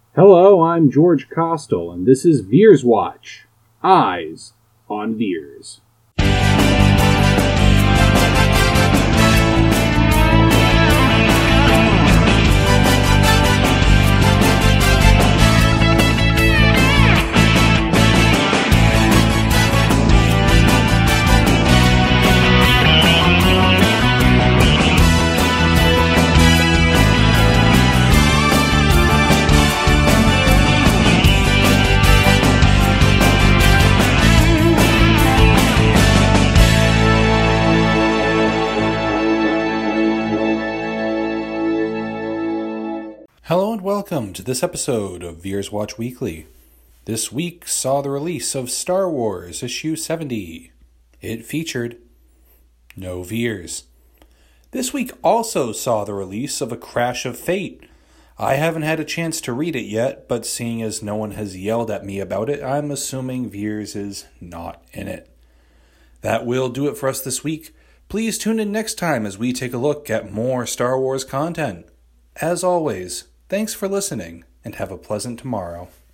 Hello, I'm George Costel, and this is Veers Watch. Eyes on Veers. Hello and welcome to this episode of Veers Watch Weekly. This week saw the release of Star Wars issue 70. It featured no Veers. This week also saw the release of A Crash of Fate. I haven't had a chance to read it yet, but seeing as no one has yelled at me about it, I'm assuming Veers is not in it. That will do it for us this week. Please tune in next time as we take a look at more Star Wars content. As always, thanks for listening, and have a pleasant tomorrow.